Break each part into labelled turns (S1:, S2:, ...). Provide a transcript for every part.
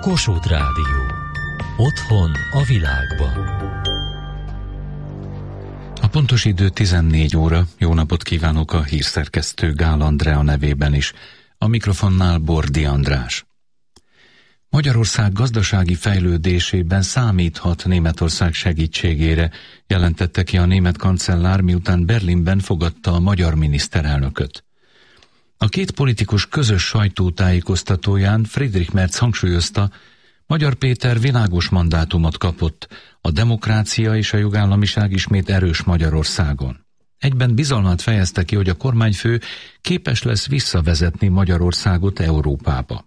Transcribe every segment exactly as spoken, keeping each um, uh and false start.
S1: Kossuth Rádió. Otthon a világban.
S2: A pontos idő tizennégy óra. Jó napot kívánok a hírszerkesztő Gál Andrea nevében is. A mikrofonnál Bordi András. Magyarország gazdasági fejlődésében számíthat Németország segítségére, jelentette ki a német kancellár, miután Berlinben fogadta a magyar miniszterelnököt. A két politikus közös sajtótájékoztatóján Friedrich Merz hangsúlyozta, Magyar Péter világos mandátumot kapott, a demokrácia és a jogállamiság ismét erős Magyarországon. Egyben bizalmát fejezte ki, hogy a kormányfő képes lesz visszavezetni Magyarországot Európába.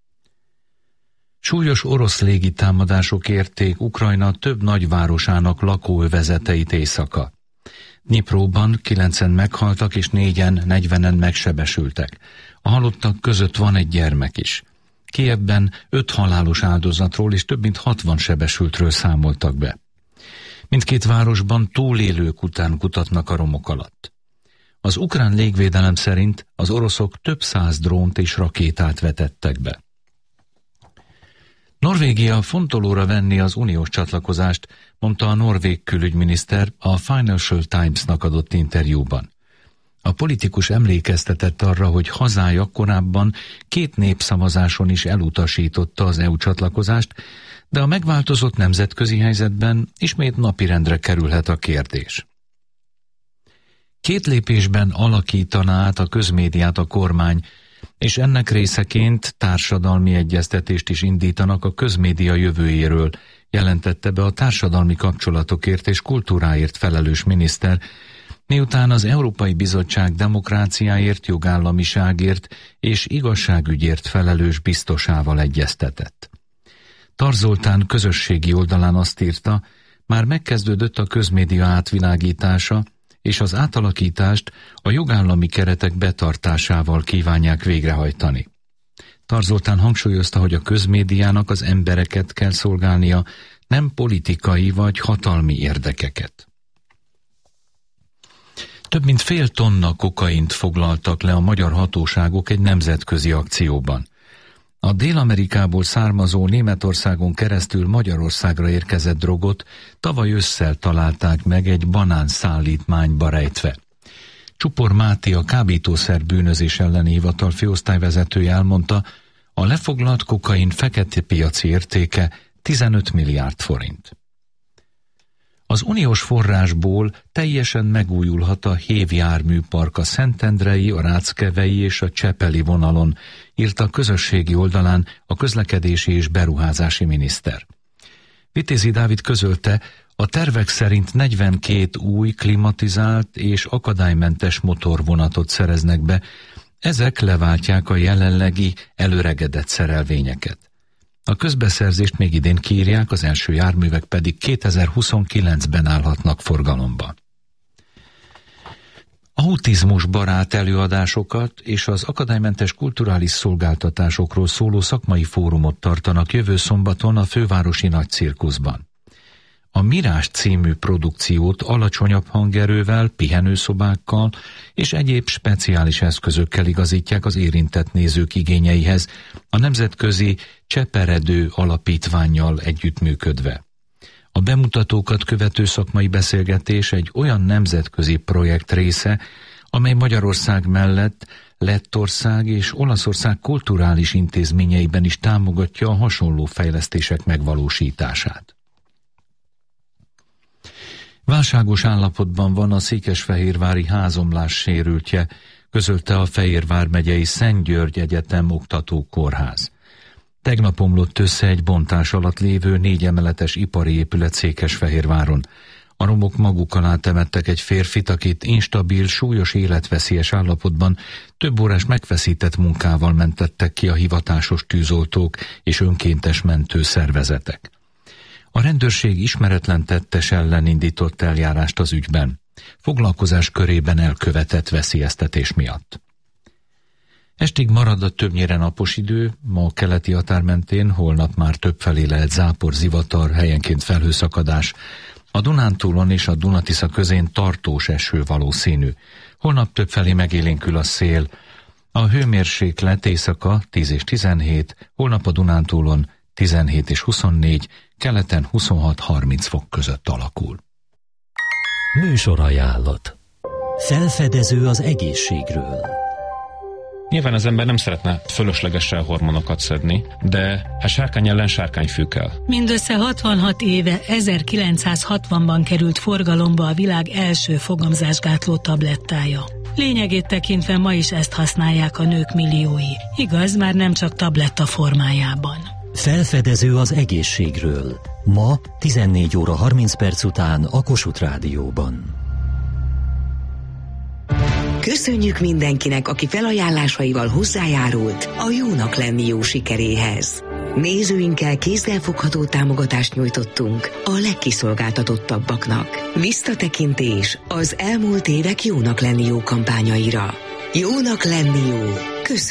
S2: Súlyos orosz légitámadások érték Ukrajna több nagyvárosának lakóövezeteit éjszaka. Dnyipróban kilencen meghaltak és négyen, negyvenen megsebesültek. A halottak között van egy gyermek is. Kijevben öt halálos áldozatról és több mint hatvan sebesültről számoltak be. Mindkét városban túlélők után kutatnak a romok alatt. Az ukrán légvédelem szerint az oroszok több száz drónt és rakétát vetettek be. Norvégia fontolóra venni az uniós csatlakozást, mondta a norvég külügyminiszter a Financial Times-nak adott interjúban. A politikus emlékeztetett arra, hogy hazája korábban két népszavazáson is elutasította az é u csatlakozást, de a megváltozott nemzetközi helyzetben ismét napirendre kerülhet a kérdés. Két lépésben alakítaná át a közmédiát a kormány, és ennek részeként társadalmi egyeztetést is indítanak a közmédia jövőjéről, jelentette be a társadalmi kapcsolatokért és kultúráért felelős miniszter, miután az Európai Bizottság demokráciáért, jogállamiságért és igazságügyért felelős biztosával egyeztetett. Tar Zoltán közösségi oldalán azt írta, már megkezdődött a közmédia átvilágítása, és az átalakítást a jogállami keretek betartásával kívánják végrehajtani. Tar Zoltán hangsúlyozta, hogy a közmédiának az embereket kell szolgálnia, nem politikai vagy hatalmi érdekeket. Több mint fél tonna kokaint foglaltak le a magyar hatóságok egy nemzetközi akcióban. A Dél-Amerikából származó Németországon keresztül Magyarországra érkezett drogot tavaly ősszel találták meg egy banánszállítmányba rejtve. Csupor Máté, a kábítószer bűnözés elleni hivatal főosztályvezetője elmondta, a lefoglalt kokain fekete piaci értéke tizenöt milliárd forint. Az uniós forrásból teljesen megújulhat a hévjárműpark a Szentendrei, a Ráckevei és a Csepeli vonalon, írta a közösségi oldalán a közlekedési és beruházási miniszter. Vitézi Dávid közölte, a tervek szerint negyvenkét új, klimatizált és akadálymentes motorvonatot szereznek be, ezek leváltják a jelenlegi előregedett szerelvényeket. A közbeszerzést még idén kiírják, az első járművek pedig kétezer-huszonkilencben állhatnak forgalomba. Autizmusbarát előadásokat és az akadálymentes kulturális szolgáltatásokról szóló szakmai fórumot tartanak jövő szombaton a fővárosi nagycirkuszban. A Mirás című produkciót alacsonyabb hangerővel, pihenőszobákkal és egyéb speciális eszközökkel igazítják az érintett nézők igényeihez, a nemzetközi Cseperedő alapítvánnyal együttműködve. A bemutatókat követő szakmai beszélgetés egy olyan nemzetközi projekt része, amely Magyarország mellett Lettország és Olaszország kulturális intézményeiben is támogatja a hasonló fejlesztések megvalósítását. Válságos állapotban van a székesfehérvári házomlás sérültje, közölte a Fejérvár megyei Szent György Egyetem oktatókórház. Tegnap omlott össze egy bontás alatt lévő négy emeletes ipari épület Székesfehérváron. A romok maguk alá temettek egy férfit, akit instabil, súlyos életveszélyes állapotban több órás megfeszített munkával mentettek ki a hivatásos tűzoltók és önkéntes mentőszervezetek. A rendőrség ismeretlen tettes ellen indított eljárást az ügyben, foglalkozás körében elkövetett veszélyeztetés miatt. Estig marad a többnyire napos idő, ma a keleti határ mentén, holnap már többfelé lehet zápor, zivatar, helyenként felhőszakadás. A Dunántúlon és a Dunatisza közén tartós eső valószínű. Holnap többfelé megélénkül a szél. A hőmérséklet éjszaka tíz és tizenhét, holnap a Dunántúlon tizenhét és huszonnégy, keleten huszonhat harminc fok között alakul.
S1: Műsorajánlat. Felfedező az egészségről.
S3: Nyilván az ember nem szeretne fölöslegesen hormonokat szedni, de hát sárkány ellen sárkányfű kell.
S4: Mindössze hatvanhat éve, ezerkilencszázhatvanban került forgalomba a világ első fogamzásgátló tablettája. Lényegét tekintve ma is ezt használják a nők milliói. Igaz, már nem csak tabletta formájában.
S1: Felfedező az egészségről. Ma tizennégy óra harminc perc után a Kossuth Rádióban.
S5: Köszönjük mindenkinek, aki felajánlásaival hozzájárult a Jónak lenni jó sikeréhez. Nézőinkkel kézzelfogható támogatást nyújtottunk a legkiszolgáltatottabbaknak. Visszatekintés az elmúlt évek Jónak lenni jó kampányaira. Jónak lenni jó. Köszönjük!